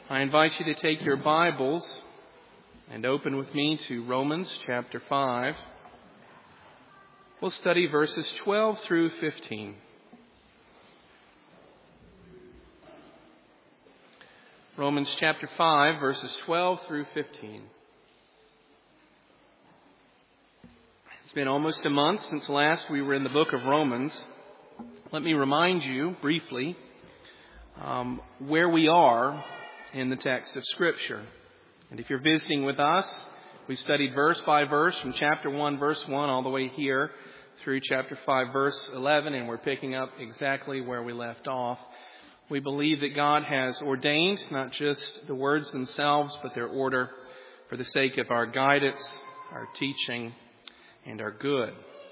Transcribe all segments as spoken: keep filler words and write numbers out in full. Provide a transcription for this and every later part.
I invite you to take your Bibles and open with me to Romans chapter five. We'll study verses twelve through fifteen. Romans chapter five, verses twelve through fifteen. It's been almost a month since last we were in the book of Romans. Let me remind you briefly um, where we are in the text of Scripture. And if you're visiting with us, we studied verse by verse from chapter one, verse one, all the way here through chapter five, verse eleven, and we're picking up exactly where we left off. We believe that God has ordained not just the words themselves, but their order for the sake of our guidance, our teaching, and our good.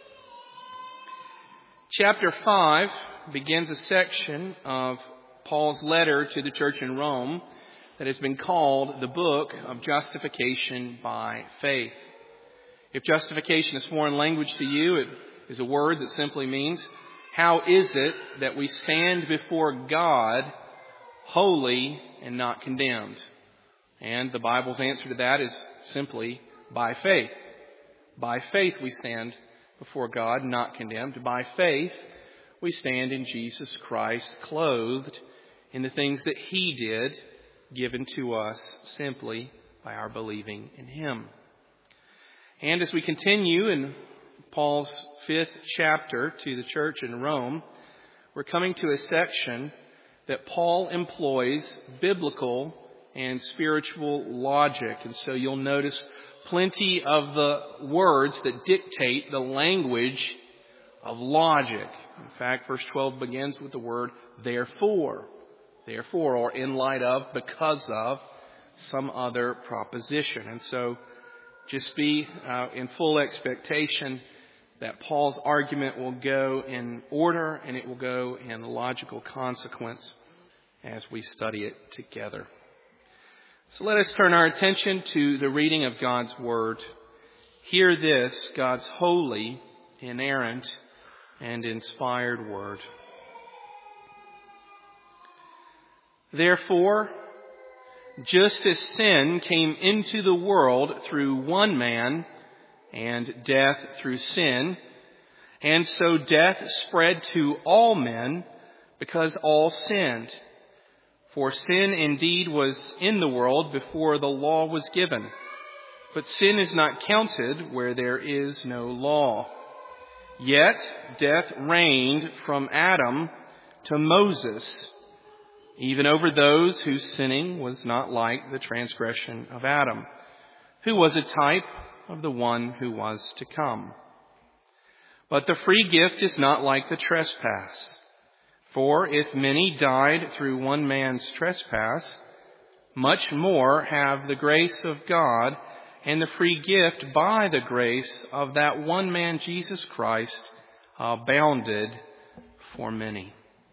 Chapter five begins a section of Paul's letter to the church in Rome that has been called the book of justification by faith. If justification is foreign language to you, it is a word that simply means, how is it that we stand before God holy and not condemned? And the Bible's answer to that is simply by faith. By faith we stand before God, not condemned. By faith we stand in Jesus Christ, clothed in the things that He did, given to us simply by our believing in Him. And as we continue in Paul's fifth chapter to the church in Rome, we're coming to a section that Paul employs biblical and spiritual logic. And so you'll notice plenty of the words that dictate the language of logic. In fact, verse twelve begins with the word therefore. Therefore, or in light of, because of, some other proposition. And so just be uh, in full expectation that Paul's argument will go in order and it will go in logical consequence as we study it together. So let us turn our attention to the reading of God's Word. Hear this, God's holy, inerrant, and inspired Word. Therefore, just as sin came into the world through one man, and death through sin, and so death spread to all men because all sinned. For sin indeed was in the world before the law was given, but sin is not counted where there is no law. Yet death reigned from Adam to Moses, even over those whose sinning was not like the transgression of Adam, who was a type of the one who was to come. But the free gift is not like the trespass. For if many died through one man's trespass, much more have the grace of God and the free gift by the grace of that one man, Jesus Christ, abounded for many.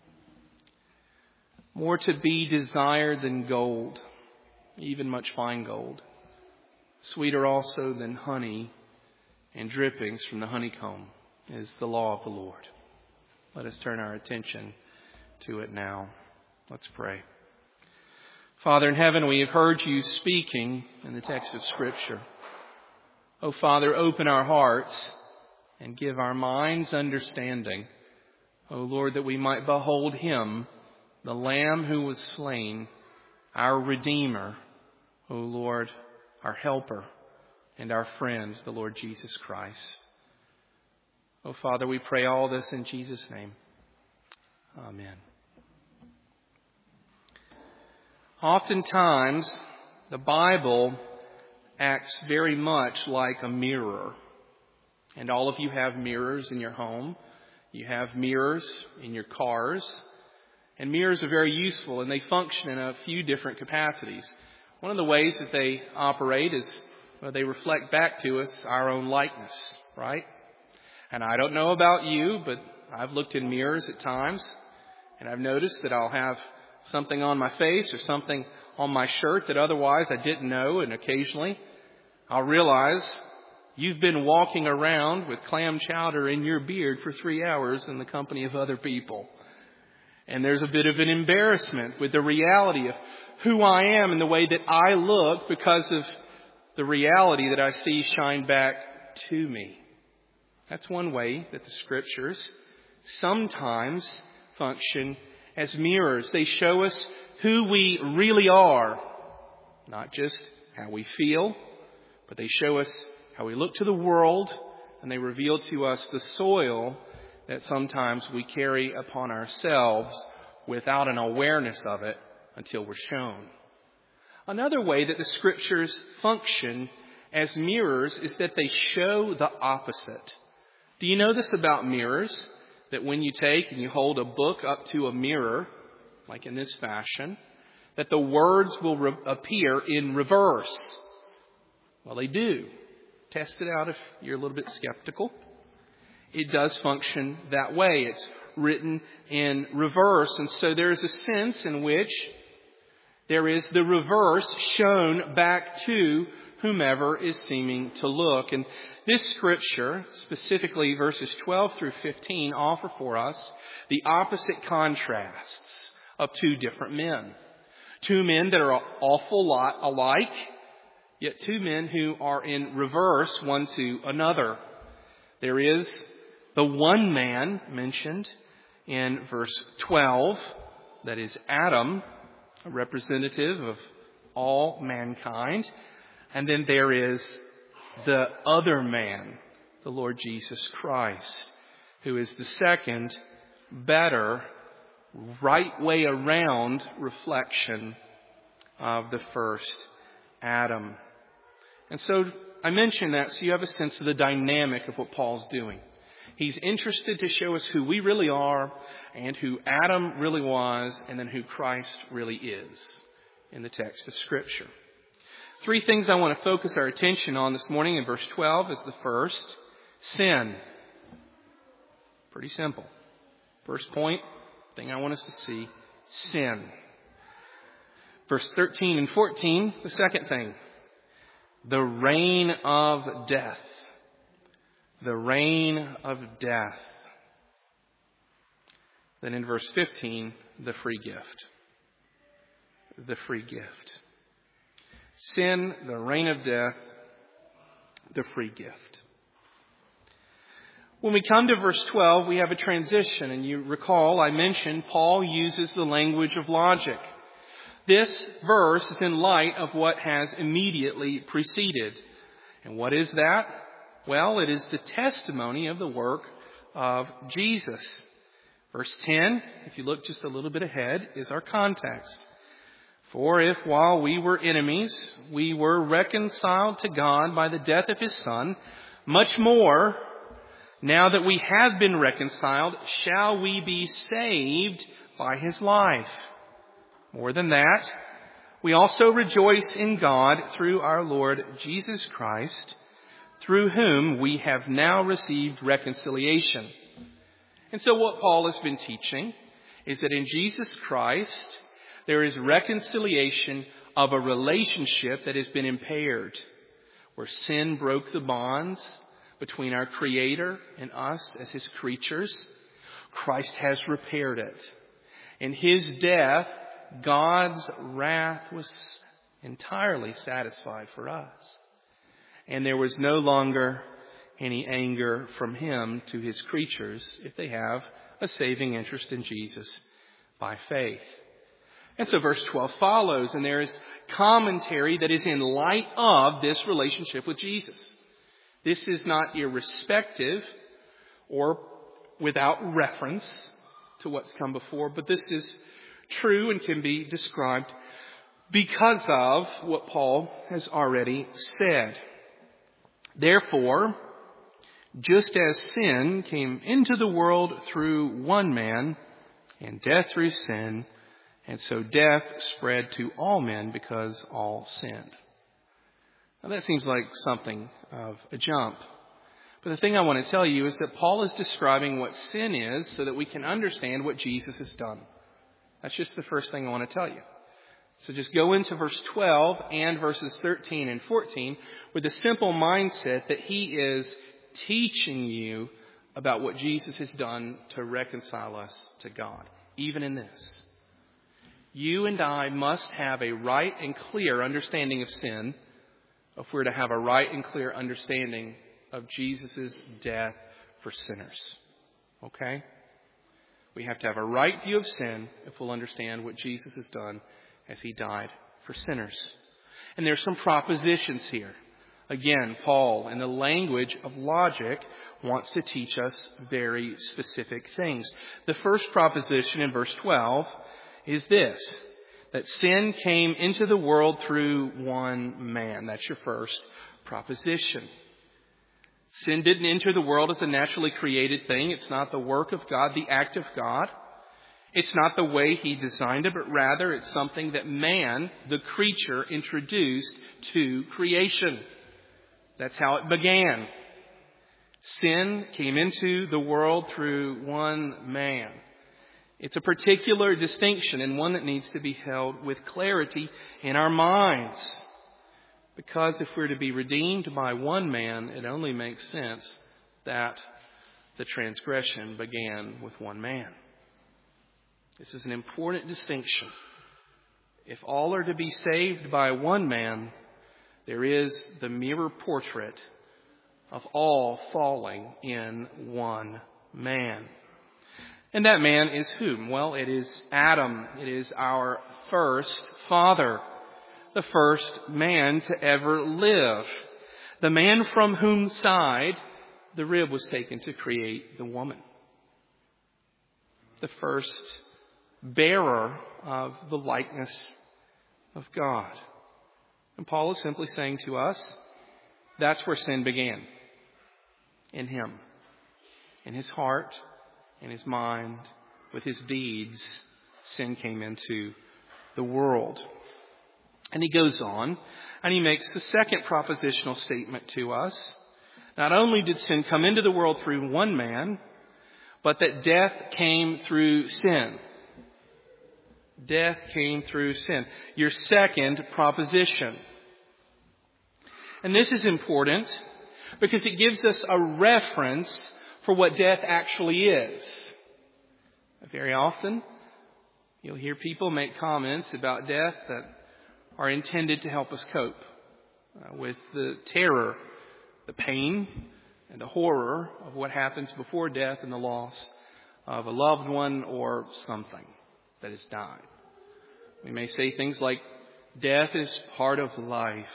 More to be desired than gold, even much fine gold. Sweeter also than honey and drippings from the honeycomb is the law of the Lord. Let us turn our attention to it now. Let's pray. Father in heaven, we have heard you speaking in the text of Scripture. Oh, Father, open our hearts and give our minds understanding. Oh, Lord, that we might behold Him, the Lamb who was slain, our Redeemer, O Lord, our Helper, and our friend, the Lord Jesus Christ. O Father, we pray all this in Jesus' name. Amen. Oftentimes, the Bible acts very much like a mirror. And all of you have mirrors in your home. You have mirrors in your cars. And mirrors are very useful, and they function in a few different capacities. One of the ways that they operate is well, they reflect back to us our own likeness, right? And I don't know about you, but I've looked in mirrors at times, and I've noticed that I'll have something on my face or something on my shirt that otherwise I didn't know, and occasionally I'll realize you've been walking around with clam chowder in your beard for three hours in the company of other people. And there's a bit of an embarrassment with the reality of who I am and the way that I look because of the reality that I see shine back to me. That's one way that the Scriptures sometimes function as mirrors. They show us who we really are, not just how we feel, but they show us how we look to the world, and they reveal to us the soil that sometimes we carry upon ourselves without an awareness of it until we're shown. Another way that the Scriptures function as mirrors is that they show the opposite. Do you know this about mirrors? That when you take and you hold a book up to a mirror, like in this fashion, that the words will re- appear in reverse. Well, they do. Test it out if you're a little bit skeptical. It does function that way. It's written in reverse. And so there's a sense in which there is the reverse shown back to whomever is seeming to look. And this scripture, specifically verses twelve through fifteen, offer for us the opposite contrasts of two different men. Two men that are an awful lot alike, yet two men who are in reverse one to another. There is the one man mentioned in verse twelve, that is Adam, a representative of all mankind. And then there is the other man, the Lord Jesus Christ, who is the second, better, right way around reflection of the first Adam. And so I mention that so you have a sense of the dynamic of what Paul's doing. He's interested to show us who we really are and who Adam really was and then who Christ really is in the text of Scripture. Three things I want to focus our attention on this morning in verse twelve is the first, sin. Pretty simple. First point, thing I want us to see, sin. Verse thirteen and fourteen, the second thing, the reign of death. The reign of death. Then in verse fifteen, the free gift. The free gift. Sin, the reign of death, the free gift. When we come to verse twelve, we have a transition. And you recall, I mentioned Paul uses the language of logic. This verse is in light of what has immediately preceded. And what is that? Well, it is the testimony of the work of Jesus. Verse ten, if you look just a little bit ahead, is our context. For if while we were enemies, we were reconciled to God by the death of His Son, much more, now that we have been reconciled, shall we be saved by His life. More than that, we also rejoice in God through our Lord Jesus Christ, through whom we have now received reconciliation. And so what Paul has been teaching is that in Jesus Christ, there is reconciliation of a relationship that has been impaired, where sin broke the bonds between our Creator and us as His creatures. Christ has repaired it. In His death, God's wrath was entirely satisfied for us. And there was no longer any anger from Him to His creatures if they have a saving interest in Jesus by faith. And so verse twelve follows, and there is commentary that is in light of this relationship with Jesus. This is not irrespective or without reference to what's come before, but this is true and can be described because of what Paul has already said. Therefore, just as sin came into the world through one man, and death through sin, and so death spread to all men because all sinned. Now that seems like something of a jump. But the thing I want to tell you is that Paul is describing what sin is so that we can understand what Jesus has done. That's just the first thing I want to tell you. So just go into verse twelve and verses thirteen and fourteen with a simple mindset that he is teaching you about what Jesus has done to reconcile us to God. even in this. You and I must have a right and clear understanding of sin if we're to have a right and clear understanding of Jesus' death for sinners. Okay? We have to have a right view of sin if we'll understand what Jesus has done as He died for sinners. And there's some propositions here. Again, Paul, in the language of logic, wants to teach us very specific things. The first proposition in verse twelve is this, that sin came into the world through one man. That's your first proposition. Sin didn't enter the world as a naturally created thing. It's not the work of God, the act of God. It's not the way He designed it, but rather it's something that man, the creature, introduced to creation. That's how it began. Sin came into the world through one man. It's a particular distinction and one that needs to be held with clarity in our minds. Because if we're to be redeemed by one man, it only makes sense that the transgression began with one man. This is an important distinction. If all are to be saved by one man, there is the mirror portrait of all falling in one man. And that man is whom? Well, it is Adam. It is our first father. The first man to ever live. The man from whom side the rib was taken to create the woman. The first bearer of the likeness of God. And Paul is simply saying to us, that's where sin began. In him. In his heart, in his mind, with his deeds, sin came into the world. And he goes on, and he makes the second propositional statement to us. Not only did sin come into the world through one man, but that death came through sin. Death came through sin. Your second proposition. And this is important because it gives us a reference for what death actually is. Very often, you'll hear people make comments about death that are intended to help us cope uh, with the terror, the pain, and the horror of what happens before death and the loss of a loved one or something that has died. We may say things like, death is part of life.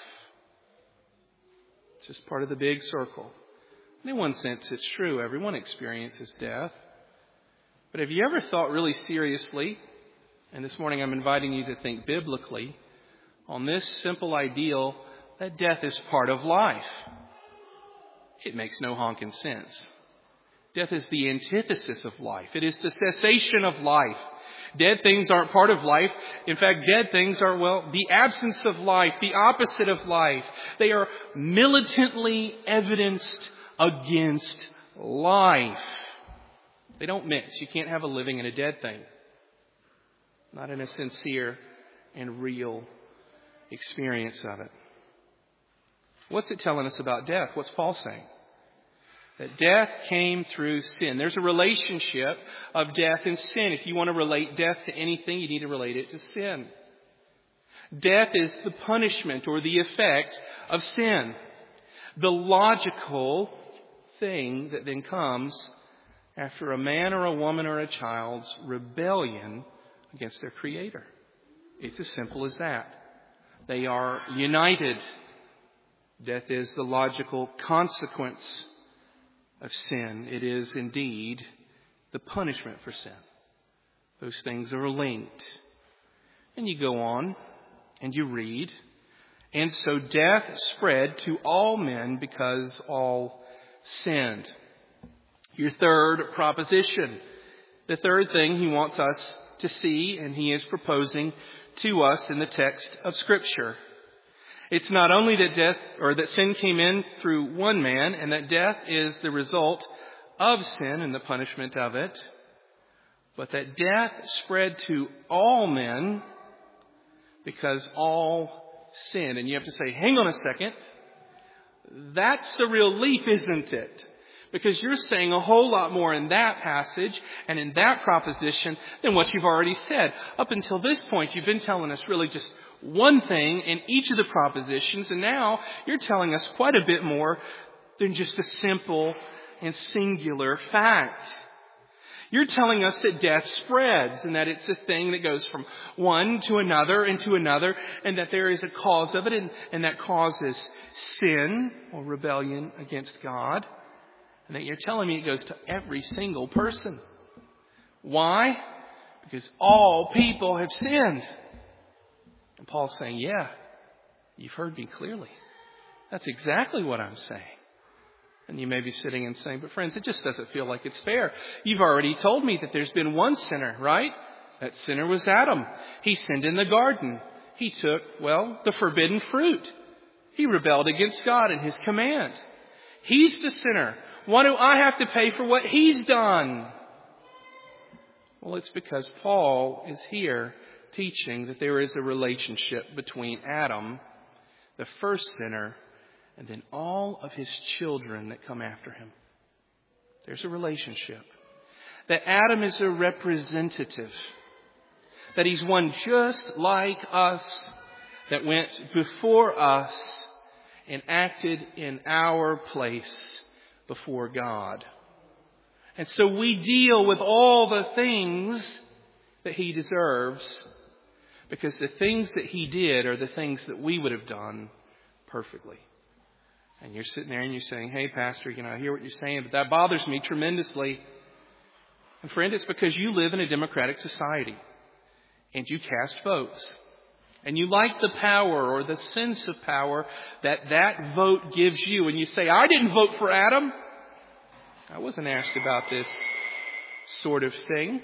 It's just part of the big circle. In one sense, it's true. Everyone experiences death. But have you ever thought really seriously, and this morning I'm inviting you to think biblically, on this simple ideal that death is part of life? It makes no honking sense. Death is the antithesis of life. It is the cessation of life. Dead things aren't part of life. In fact, dead things are, well, the absence of life, the opposite of life. They are militantly evidenced against life. They don't mix. You can't have a living and a dead thing. Not in a sincere and real experience of it. What's it telling us about death? What's Paul saying? That death came through sin. There's a relationship of death and sin. If you want to relate death to anything, you need to relate it to sin. Death is the punishment or the effect of sin. The logical thing that then comes after a man or a woman or a child's rebellion against their Creator. It's as simple as that. They are united. Death is the logical consequence of sin. It is indeed the punishment for sin. Those things are linked. And you go on and you read, and so death spread to all men because all sinned. Your third proposition. The third thing he wants us to see, and he is proposing to us in the text of Scripture. It's not only that death or that sin came in through one man and that death is the result of sin and the punishment of it, but that death spread to all men because all sinned. And you have to say, hang on a second. That's the real leap, isn't it? Because you're saying a whole lot more in that passage and in that proposition than what you've already said. Up until this point, you've been telling us really just one thing in each of the propositions, and now you're telling us quite a bit more than just a simple and singular fact. You're telling us that death spreads and that it's a thing that goes from one to another and to another, and that there is a cause of it, and, and that cause is sin or rebellion against God. And that you're telling me it goes to every single person. Why? Because all people have sinned. And Paul's saying, yeah, you've heard me clearly. That's exactly what I'm saying. And you may be sitting and saying, but friends, it just doesn't feel like it's fair. You've already told me that there's been one sinner, right? That sinner was Adam. He sinned in the garden. He took, well, the forbidden fruit. He rebelled against God and His command. He's the sinner. Why do I have to pay for what he's done? Well, it's because Paul is here teaching that there is a relationship between Adam, the first sinner, and then all of his children that come after him. There's a relationship. That Adam is a representative. That he's one just like us, that went before us and acted in our place before God. And so we deal with all the things that he deserves, because the things that he did are the things that we would have done perfectly. And you're sitting there and you're saying, hey, Pastor, you know, I hear what you're saying, but that bothers me tremendously. And friend, it's because you live in a democratic society and you cast votes. And you like the power or the sense of power that that vote gives you. And you say, I didn't vote for Adam. I wasn't asked about this sort of thing.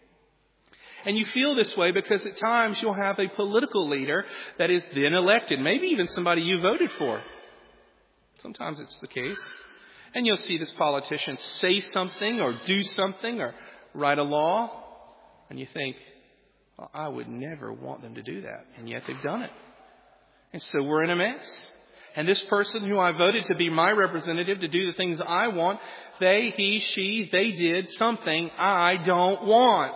And you feel this way because at times you'll have a political leader that is then elected. Maybe even somebody you voted for. Sometimes it's the case. And you'll see this politician say something or do something or write a law. And you think, well, I would never want them to do that. And yet they've done it. And so we're in a mess. And this person who I voted to be my representative to do the things I want, they, he, she, they did something I don't want.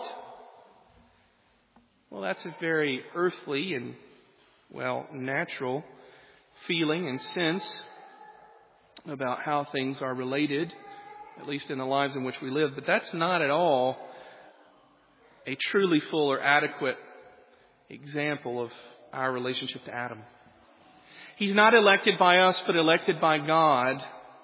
Well, that's a very earthly and, well, natural feeling and sense about how things are related, at least in the lives in which we live. But that's not at all a truly full or adequate example of our relationship to Adam. He's not elected by us, but elected by God.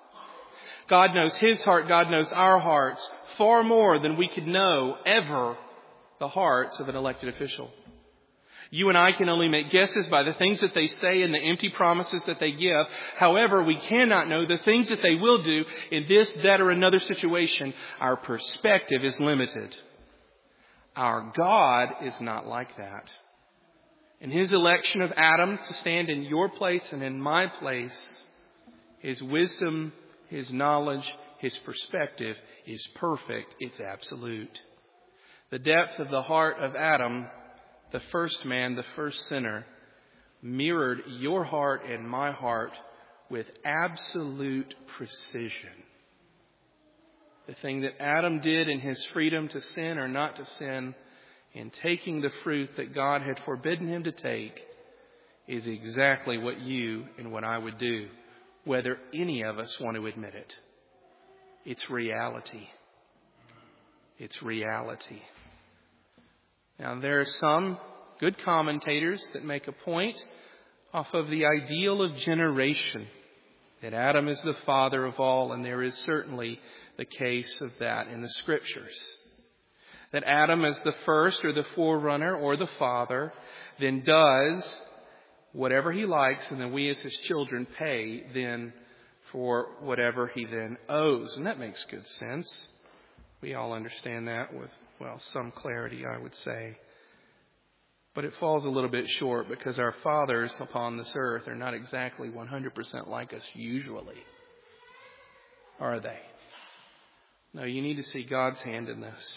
God knows his heart. God knows our hearts far more than we could know ever the hearts of an elected official. You and I can only make guesses by the things that they say and the empty promises that they give. However, we cannot know the things that they will do in this, that, or another situation. Our perspective is limited. Our God is not like that. In his election of Adam to stand in your place and in my place, his wisdom, his knowledge, his perspective is perfect. It's absolute. The depth of the heart of Adam, the first man, the first sinner, mirrored your heart and my heart with absolute precision. The thing that Adam did in his freedom to sin or not to sin, in taking the fruit that God had forbidden him to take, is exactly what you and what I would do, whether any of us want to admit it. It's reality. It's reality. Now, there are some good commentators that make a point off of the ideal of generation, that Adam is the father of all, and there is certainly the case of that in the Scriptures. That Adam as the first or the forerunner or the father then does whatever he likes, and then we as his children pay then for whatever he then owes. And that makes good sense. We all understand that with, well, some clarity, I would say. But it falls a little bit short because our fathers upon this earth are not exactly one hundred percent like us usually. Are they? No, you need to see God's hand in this.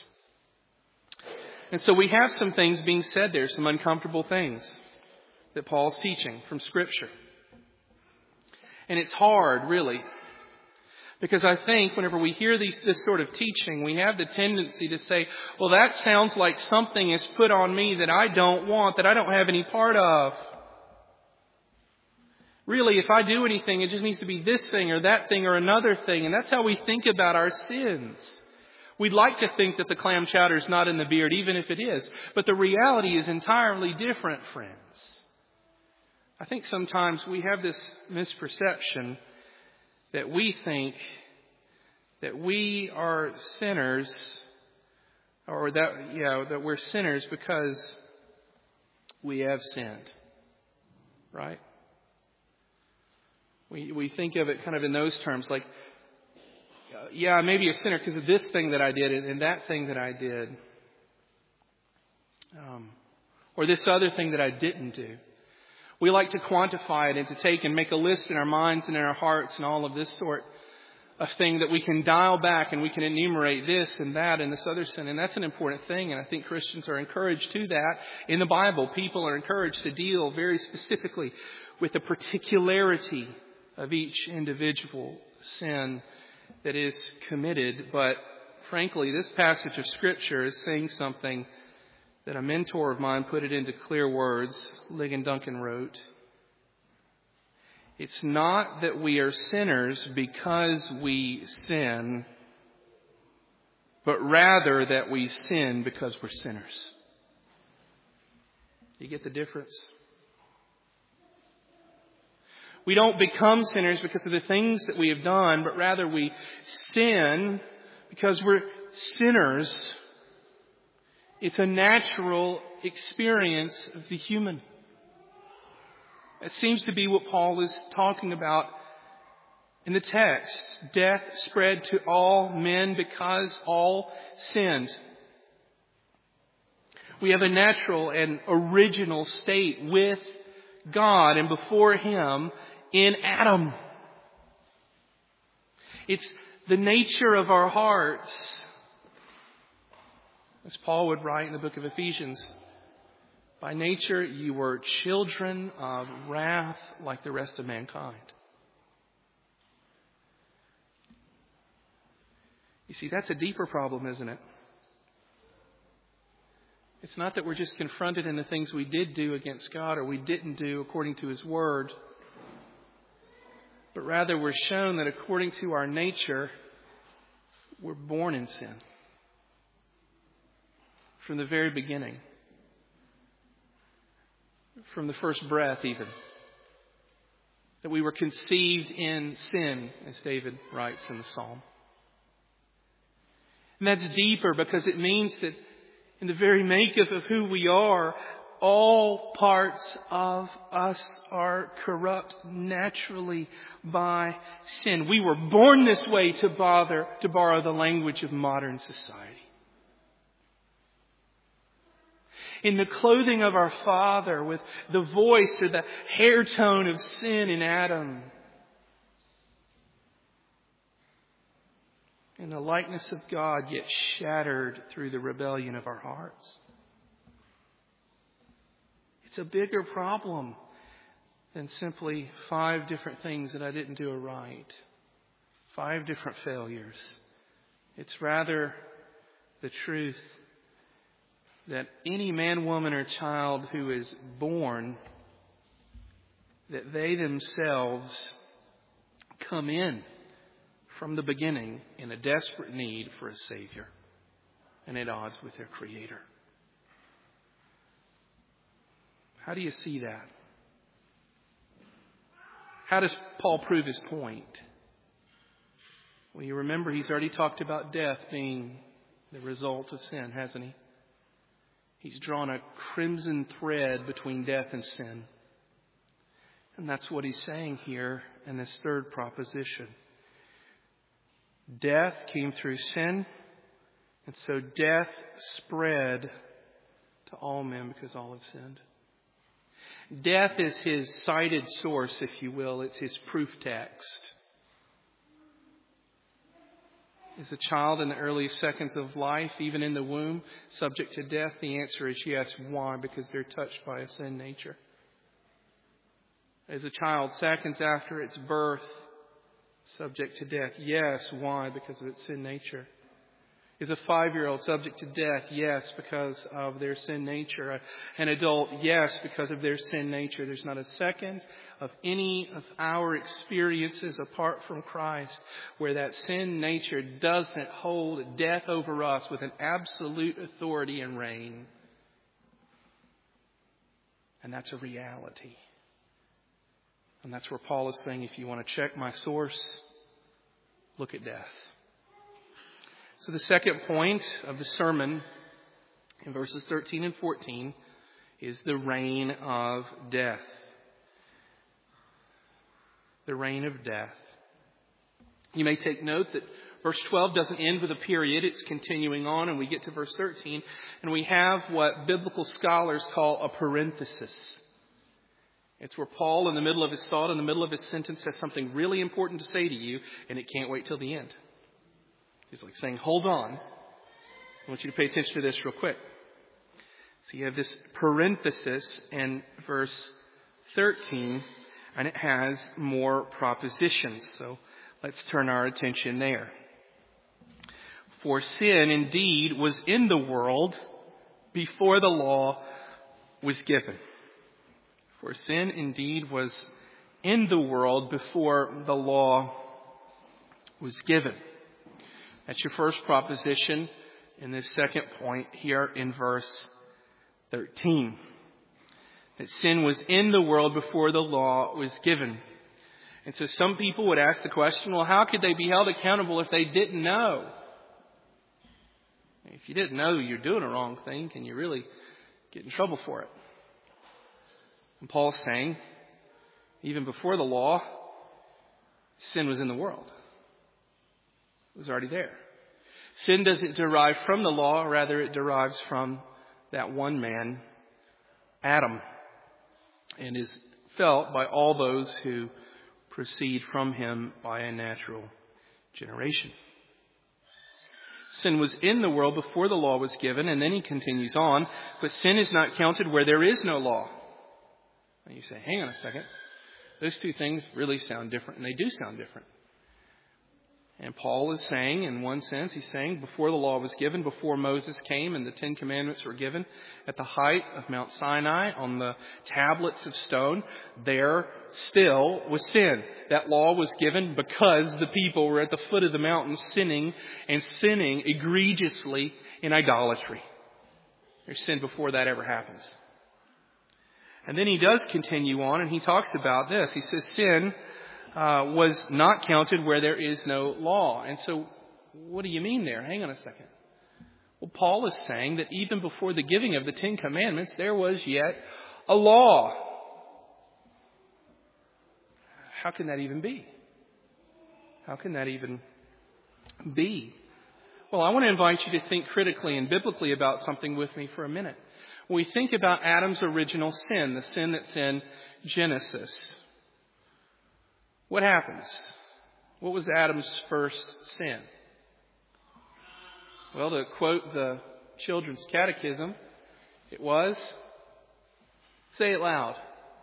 And so we have some things being said there, some uncomfortable things that Paul's teaching from Scripture. And it's hard, really, Because I think whenever we hear these, this sort of teaching, we have the tendency to say, well, that sounds like something is put on me that I don't want, that I don't have any part of. Really, if I do anything, it just needs to be this thing or that thing or another thing. And that's how we think about our sins. We'd like to think that the clam chowder is not in the beard, even if it is. But the reality is entirely different, friends. I think sometimes we have this misperception that we think that we are sinners, or that, yeah, that we're sinners because we have sinned. Right? We we think of it kind of in those terms, like, uh, yeah, I may be a sinner because of this thing that I did and that thing that I did. Um, or this other thing that I didn't do. We like to quantify it and to take and make a list in our minds and in our hearts and all of this sort of thing that we can dial back and we can enumerate this and that and this other sin. And that's an important thing. And I think Christians are encouraged to that. In the Bible, people are encouraged to deal very specifically with the particularity of each individual sin that is committed. But frankly, this passage of Scripture is saying something that a mentor of mine put it into clear words. Ligon Duncan wrote, "It's not that we are sinners because we sin, but rather that we sin because we're sinners." Do you get the difference? We don't become sinners because of the things that we have done, but rather we sin because we're sinners. It's a natural experience of the human. It seems to be what Paul is talking about in the text. Death spread to all men because all sinned. We have a natural and original state with God and before Him in Adam. It's the nature of our hearts. As Paul would write in the book of Ephesians, by nature you were children of wrath like the rest of mankind. You see, that's a deeper problem, isn't it? It's not that we're just confronted in the things we did do against God or we didn't do according to His Word, but rather we're shown that according to our nature, we're born in sin. From the very beginning. From the first breath even. That we were conceived in sin, as David writes in the Psalm. And that's deeper because it means that in the very makeup of who we are, all parts of us are corrupt naturally by sin. We were born this way, to bother, to borrow the language of modern society. In the clothing of our father, with the voice or the hair tone of sin in Adam. In the likeness of God, yet shattered through the rebellion of our hearts. It's a bigger problem than simply five different things that I didn't do right. Five different failures. It's rather the truth that any man, woman, or child who is born, that they themselves come in from the beginning in a desperate need for a Savior and at odds with their Creator. How do you see that? How does Paul prove his point? Well, you remember he's already talked about death being the result of sin, hasn't he? He's drawn a crimson thread between death and sin. And that's what he's saying here in this third proposition. Death came through sin, and so death spread to all men because all have sinned. Death is his cited source, if you will. It's his proof text. Is a child in the early seconds of life, even in the womb, subject to death? The answer is yes. Why? Because they're touched by a sin nature. As a child, seconds after its birth, subject to death? Yes. Why? Because of its sin nature. Is a five-year-old subject to death? Yes, because of their sin nature. An adult? Yes, because of their sin nature. There's not a second of any of our experiences apart from Christ where that sin nature doesn't hold death over us with an absolute authority and reign. And that's a reality. And that's where Paul is saying, if you want to check my source, look at death. So the second point of the sermon in verses thirteen and fourteen is the reign of death. The reign of death. You may take note that verse twelve doesn't end with a period. It's continuing on, and we get to verse thirteen, and we have what biblical scholars call a parenthesis. It's where Paul, in the middle of his thought, in the middle of his sentence, has something really important to say to you, and it can't wait till the end. He's like saying, hold on. I want you to pay attention to this real quick. So you have this parenthesis in verse thirteen, and it has more propositions. So let's turn our attention there. For sin indeed was in the world before the law was given. For sin indeed was in the world before the law was given. That's your first proposition in this second point here in verse thirteen. That sin was in the world before the law was given. And so some people would ask the question, well, how could they be held accountable if they didn't know? If you didn't know you're doing a wrong thing, can you really get in trouble for it? And Paul's saying, even before the law, sin was in the world. It was already there. Sin doesn't derive from the law, rather it derives from that one man, Adam, and is felt by all those who proceed from him by a natural generation. Sin was in the world before the law was given, and then he continues on, but sin is not counted where there is no law. And you say, hang on a second, those two things really sound different, and they do sound different. And Paul is saying, in one sense, he's saying before the law was given, before Moses came and the Ten Commandments were given, at the height of Mount Sinai on the tablets of stone, there still was sin. That law was given because the people were at the foot of the mountain sinning and sinning egregiously in idolatry. There's sin before that ever happens. And then he does continue on and he talks about this. He says sin Uh, was not counted where there is no law. And so what do you mean there? Hang on a second. Well, Paul is saying that even before the giving of the Ten Commandments, there was yet a law. How can that even be? How can that even be? Well, I want to invite you to think critically and biblically about something with me for a minute. When we think about Adam's original sin, the sin that's in Genesis, what happens? What was Adam's first sin? Well, to quote the Children's Catechism, it was, say it loud,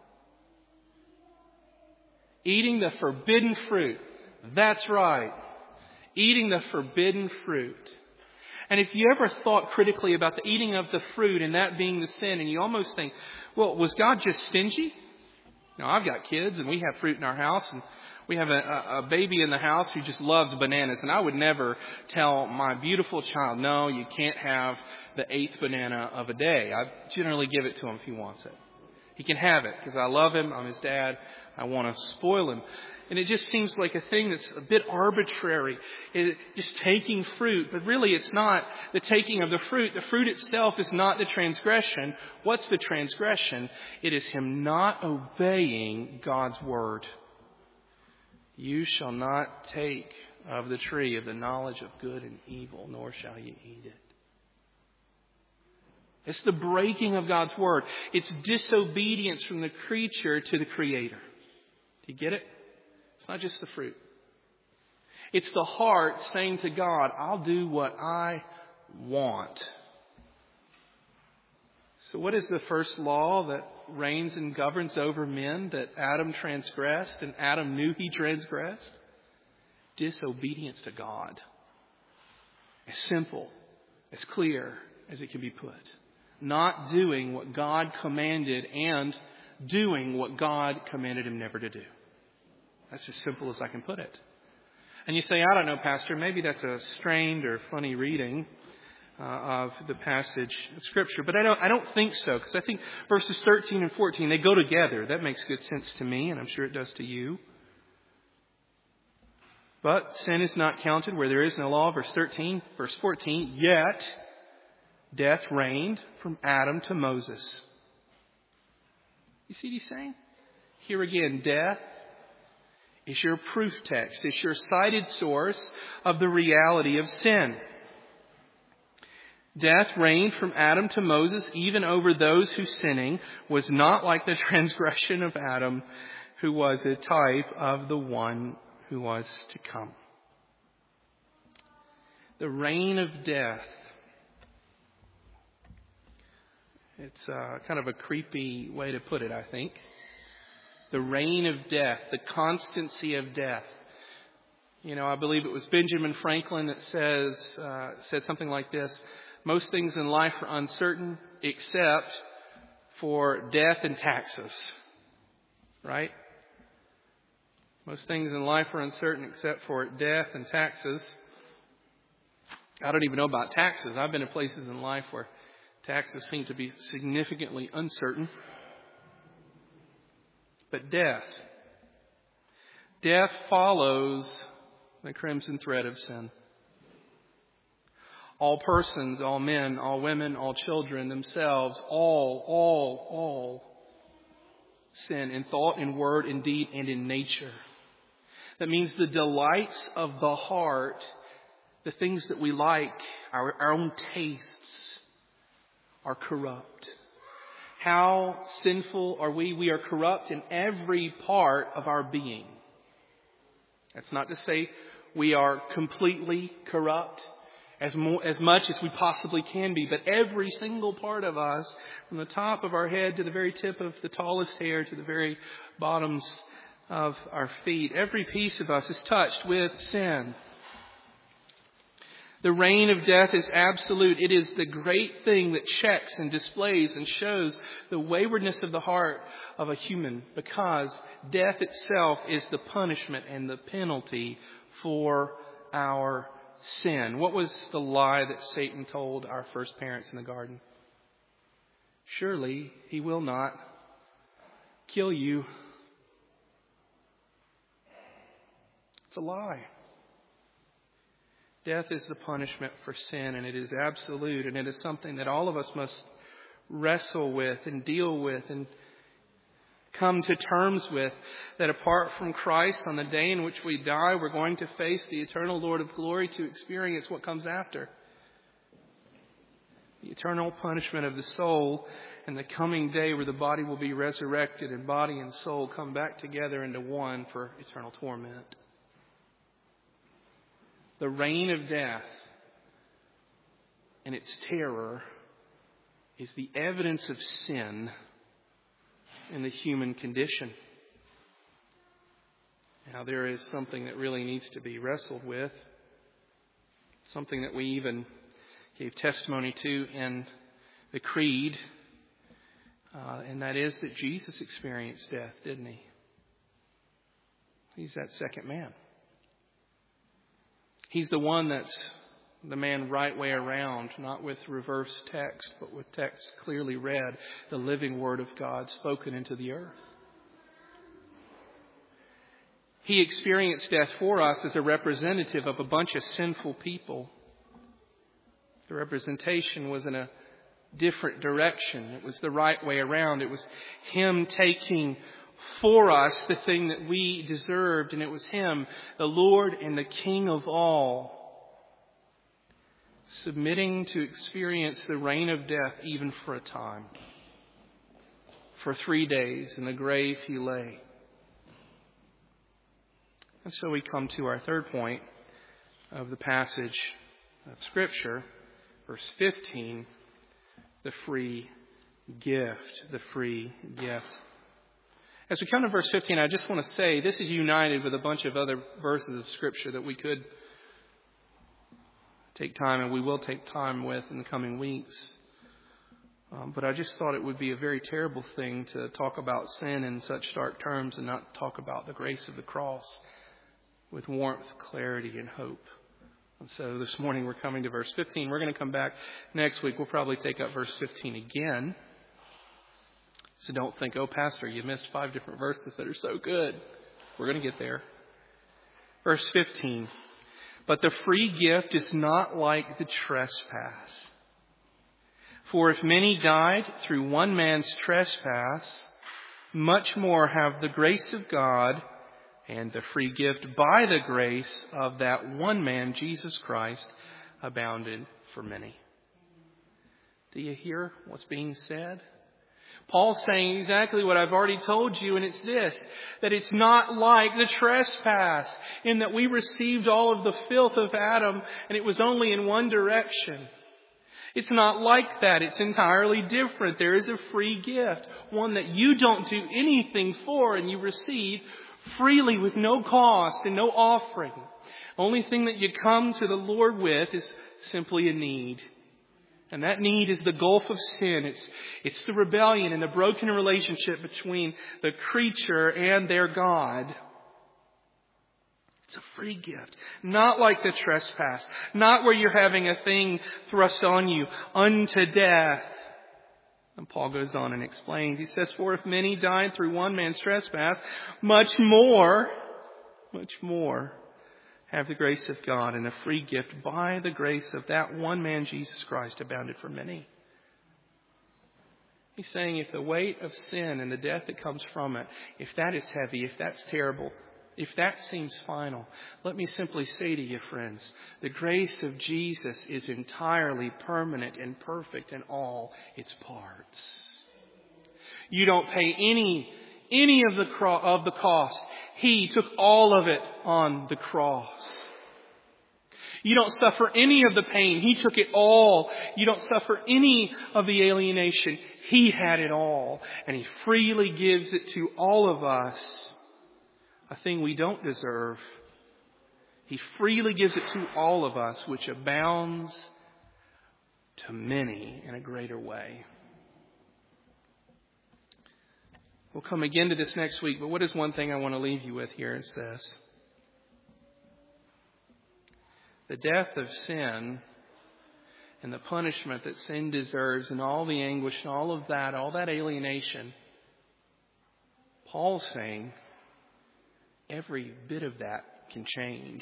eating the forbidden fruit. That's right. Eating the forbidden fruit. And if you ever thought critically about the eating of the fruit and that being the sin, and you almost think, well, was God just stingy? Now, I've got kids and we have fruit in our house, and we have a, a baby in the house who just loves bananas. And I would never tell my beautiful child, no, you can't have the eighth banana of a day. I generally give it to him if he wants it. He can have it because I love him. I'm his dad. I want to spoil him. And it just seems like a thing that's a bit arbitrary. It, just taking fruit. But really it's not the taking of the fruit. The fruit itself is not the transgression. What's the transgression? It is him not obeying God's word. You shall not take of the tree of the knowledge of good and evil, nor shall you eat it. It's the breaking of God's word. It's disobedience from the creature to the Creator. Do you get it? It's not just the fruit. It's the heart saying to God, I'll do what I want. So what is the first law that reigns and governs over men that Adam transgressed and Adam knew he transgressed? disobedience to God. As simple, as clear as it can be put. Not doing what God commanded and doing what God commanded him never to do. That's as simple as I can put it. And you say, I don't know, Pastor, maybe that's a strained or funny reading uh, of the passage of Scripture. But I don't, I don't think so, because I think verses thirteen and fourteen, they go together. That makes good sense to me, and I'm sure it does to you. But sin is not counted where there is no law. Verse thirteen, verse fourteen, yet death reigned from Adam to Moses. You see what he's saying? Here again, death is your proof text. It's your cited source of the reality of sin. Death reigned from Adam to Moses, even over those whose sinning was not like the transgression of Adam, who was a type of the one who was to come. The reign of death. It's uh, kind of a creepy way to put it, I think. The reign of death, the constancy of death. You know, I believe it was Benjamin Franklin that says uh, said something like this: most things in life are uncertain except for death and taxes. Right? Most things in life are uncertain except for death and taxes. I don't even know about taxes. I've been in places in life where taxes seem to be significantly uncertain. But death. Death follows the crimson thread of sin. All persons, all men, all women, all children themselves, all, all, all sin in thought, in word, in deed, and in nature. That means the delights of the heart, the things that we like, our, our own tastes, are corrupt. How sinful are we? We are corrupt in every part of our being. That's not to say we are completely corrupt as more, as much as we possibly can be, but every single part of us, from the top of our head to the very tip of the tallest hair to the very bottoms of our feet, every piece of us is touched with sin. The reign of death is absolute. It is the great thing that checks and displays and shows the waywardness of the heart of a human, because death itself is the punishment and the penalty for our sin. What was the lie that Satan told our first parents in the garden? Surely he will not kill you. It's a lie. Death is the punishment for sin, and it is absolute, and it is something that all of us must wrestle with and deal with and come to terms with, that apart from Christ, on the day in which we die, we're going to face the eternal Lord of glory to experience what comes after. The eternal punishment of the soul, and the coming day where the body will be resurrected and body and soul come back together into one for eternal torment. The reign of death and its terror is the evidence of sin in the human condition. Now, there is something that really needs to be wrestled with, something that we even gave testimony to in the Creed, uh, and that is that Jesus experienced death, didn't he? He's that second man. He's the one that's the man right way around, not with reverse text, but with text clearly read, the living Word of God spoken into the earth. He experienced death for us as a representative of a bunch of sinful people. The representation was in a different direction. It was the right way around. It was Him taking for us the thing that we deserved, and it was Him, the Lord and the King of all, submitting to experience the reign of death even for a time. For three days in the grave He lay. And so we come to our third point of the passage of Scripture, verse fifteen, the free gift, the free gift. As we come to verse fifteen, I just want to say this is united with a bunch of other verses of Scripture that we could take time, and we will take time with in the coming weeks. Um, but I just thought it would be a very terrible thing to talk about sin in such stark terms and not talk about the grace of the cross with warmth, clarity, and hope. And so this morning we're coming to verse fifteen. We're going to come back next week. We'll probably take up verse fifteen again. So don't think, oh, Pastor, you missed five different verses that are so good. We're going to get there. Verse fifteen. But the free gift is not like the trespass. For if many died through one man's trespass, much more have the grace of God and the free gift by the grace of that one man, Jesus Christ, abounded for many. Do you hear what's being said? Paul's saying exactly what I've already told you, and it's this, that it's not like the trespass in that we received all of the filth of Adam and it was only in one direction. It's not like that. It's entirely different. There is a free gift, one that you don't do anything for and you receive freely with no cost and no offering. Only thing that you come to the Lord with is simply a need. And that need is the gulf of sin. It's, it's the rebellion and the broken relationship between the creature and their God. It's a free gift. Not like the trespass. Not where you're having a thing thrust on you unto death. And Paul goes on and explains. He says, for if many died through one man's trespass, much more, much more have the grace of God and a free gift by the grace of that one man, Jesus Christ, abounded for many. He's saying if the weight of sin and the death that comes from it, if that is heavy, if that's terrible, if that seems final, let me simply say to you, friends, the grace of Jesus is entirely permanent and perfect in all its parts. You don't pay any, any of the, cro- of the cost. He took all of it on the cross. You don't suffer any of the pain. He took it all. You don't suffer any of the alienation. He had it all. And He freely gives it to all of us. A thing we don't deserve. He freely gives it to all of us, which abounds to many in a greater way. We'll come again to this next week, but what is one thing I want to leave you with here is this. The death of sin and the punishment that sin deserves and all the anguish and all of that, all that alienation, Paul's saying every bit of that can change.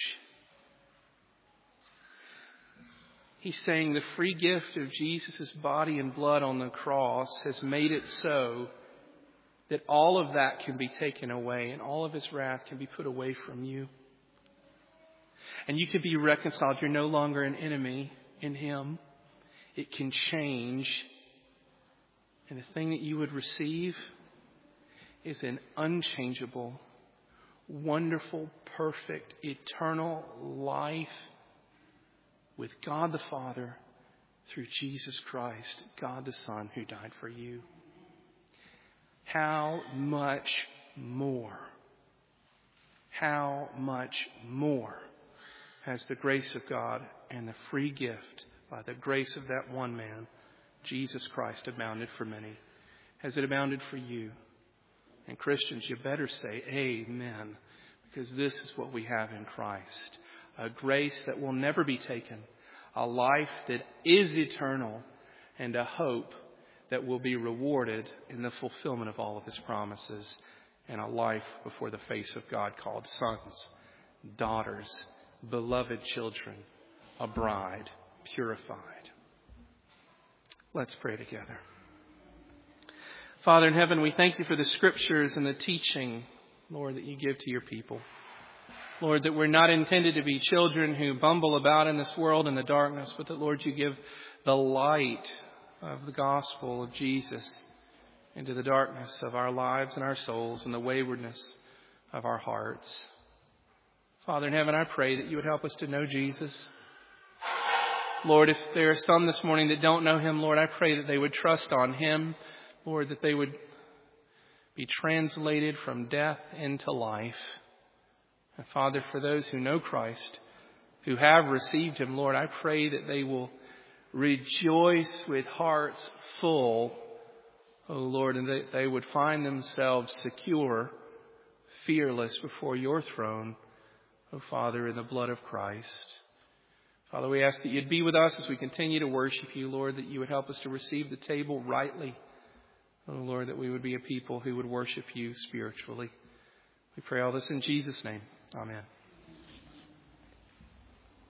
He's saying the free gift of Jesus' body and blood on the cross has made it so that all of that can be taken away and all of His wrath can be put away from you. And you can be reconciled. You're no longer an enemy in Him. It can change. And the thing that you would receive is an unchangeable, wonderful, perfect, eternal life with God the Father through Jesus Christ, God the Son, who died for you. How much more, how much more has the grace of God and the free gift by the grace of that one man, Jesus Christ, abounded for many? Has it abounded for you? And Christians, you better say amen, because this is what we have in Christ. A grace that will never be taken, a life that is eternal, and a hope that will be rewarded in the fulfillment of all of His promises, and a life before the face of God called sons, daughters, beloved children, a bride purified. Let's pray together. Father in heaven, we thank You for the Scriptures and the teaching, Lord, that You give to Your people. Lord, that we're not intended to be children who bumble about in this world in the darkness, but that, Lord, You give the light of the gospel of Jesus into the darkness of our lives and our souls and the waywardness of our hearts. Father in heaven, I pray that You would help us to know Jesus. Lord, if there are some this morning that don't know Him, Lord, I pray that they would trust on Him. Lord, that they would be translated from death into life. And Father, for those who know Christ, who have received Him, Lord, I pray that they will rejoice with hearts full, oh Lord, and that they would find themselves secure, fearless before your throne, oh Father, in the blood of Christ. Father, we ask that you'd be with us as we continue to worship you, Lord, that you would help us to receive the table rightly. Oh Lord, that we would be a people who would worship you spiritually. We pray all this in Jesus' name. Amen.